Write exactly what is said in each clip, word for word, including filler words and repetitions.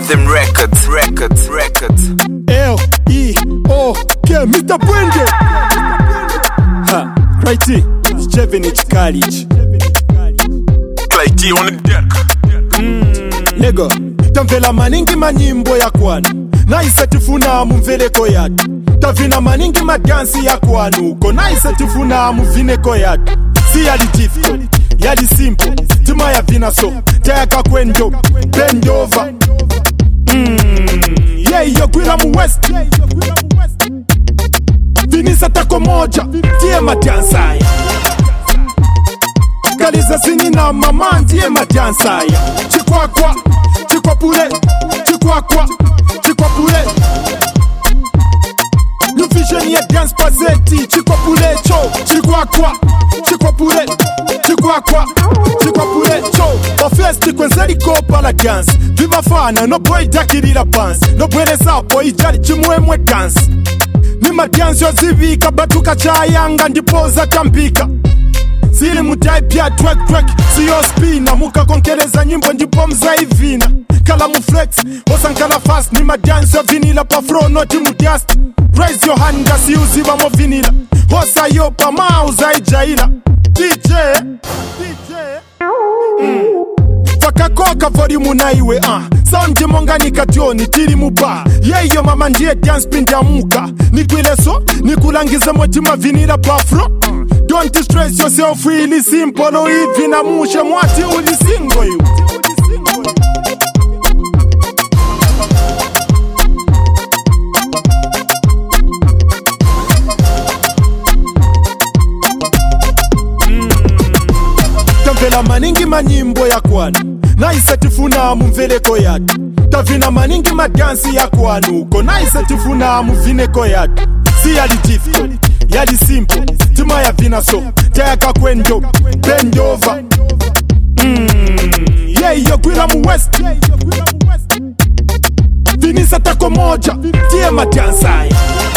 Rhythm Records, Records, Records. L E O K, Mister Bwenge. Ha, right here, it's Chevenich College. Clay G on the deck. Mm, Lego, tamvela maningi manyimbo ya kwanu naise tifuna mumveleko yatu. Tavina maningi madansi ya kwanu uko naise tifuna muvineko yatu. Si yali difficult, yali simple. Tima ya vina so, tayaka kwendo, bend over. Mm, yeah, yo gwila mu west. Vinisa tako moja, tie madansaya. Kaliza zini na mama, tie madansaya. Chikwakwa, chikwapule, chikwakwa, chikwapule. New vision ya dance pazeti. Chikwapule cho, chikwakwa, chikwapule, chikwakwa, chikwapule cho. Ofesti kwenzeli kopa la dance. Viva fana, no boy dakirila pants. No bwele zapo, ijali chimwemwe dance. Nima dance yo zivika, batuka chayanga ndipoza tambika. Zili mudai pia twek twek, siyo spina. Muka konkeleza nyimbo ndipo mzaivina. Kala mu flex, osankala fast. Nima dance yo vinila pa fro, noti mudast. Raise your hand, si uziva mo vinila. Hosa yo pa mauza ijaila. D J, D J mm. Fakakoka volume na iwe ah. Sound jimonga nikationi tiri muba. Yeyo mama ndiye dance pindi ya muka. Nikwile so, nikulangize motima vinila pa fro. Don't stress yourself, really simple. No hivi na mushe mwati ulisingo yu. Tamvela maningi manyimbo ya kwanu naise tifuna mumveleko yatu. Tavina maningi madansi ya kwanu uko naise tifuna muvineko yatu. Si yali difficult, yali simple. Tima ya vina so, tayaka kwendo, bend over. Mm, yeah, yo gwila mu west. Vinisa tako moja, tie madansaya.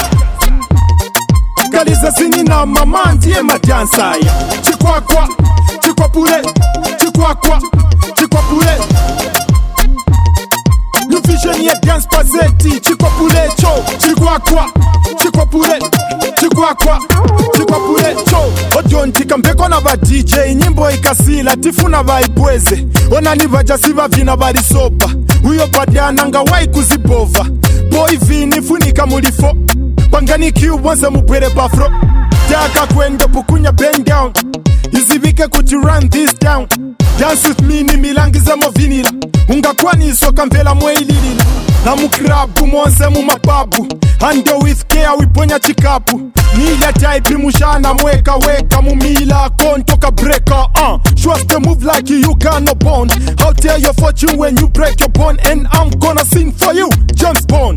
Kaliza zini na mama, tie madansaya. Chikwakwa, chikwapule, chikwakwa, chikwapule. New vision ya dance pazeti. Chikwapule cho, chikwakwa, chikwapule, chikwakwa, chikwapule cho. Ojontika mbeko na ba D J, nyimbo ikasila tifuna vaibweze. Onani vajasiva vina varisopa. Uyo badiananga wai kuzibova. Boy vini funika mulifo. Pangani kiu wanza mubwere bafro. Taka kwendo pukunya bend down. Izivike kuti run this down. Dance with me ni milangiza mo vinila. Ungakwani isoka mvela mweililila. Na mukrabu mwonse mu mababu. Handle with care wiponya chikapu. Nila type mushana mweka weka mumila kontoka breaker uh. Trust the move like you, you got no bond. How dare your fortune when you break your bone. And I'm gonna sing for you, James Bond.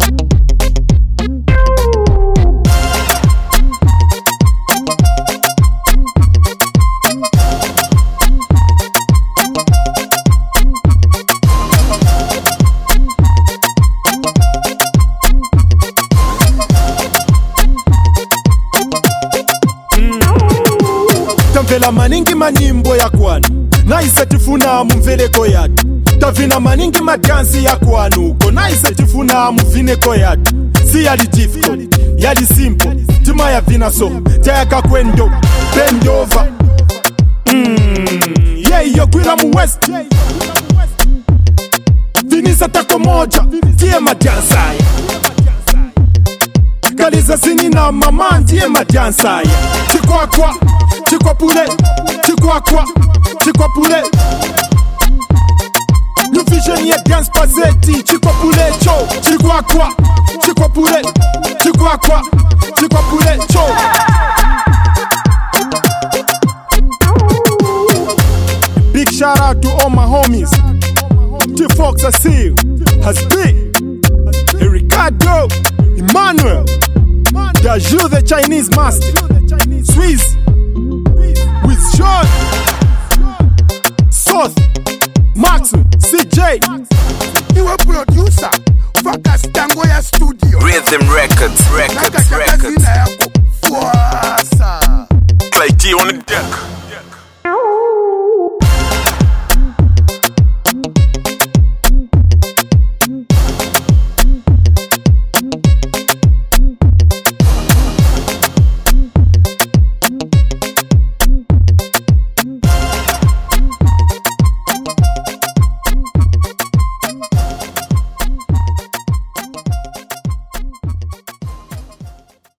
Tamvela maningi manyimbo ya kwanu naise tifuna mumveleko yatu. Tavina maningi madansi ya kwanu uko naise tifuna muvineko yatu. Si yali difficult, yali simple. Tima ya vina so, tayaka kwendo, bend over. Mm, yeah, yo gwila mu west. Vinisa tako moja, tie madansaya. Kaliza zini na mama, tie madansaya. Chikwakwa, chikwapule, chikwakwa, chikwapule. New vision ya dance pazeti. Chikwapule cho, chikwakwa, chikwapule, chikwakwa, chikwapule cho. Big shout out to all my homies. T-Fox I see you. Hasbi, Ricardo, Emmanuel, Daju the Chinese master, Swiss, with Sean, South, Max, C J. You a producer, Focus Tangoya Studio. Rhythm Records, Records, Records. Fuasa. Clay G on the deck.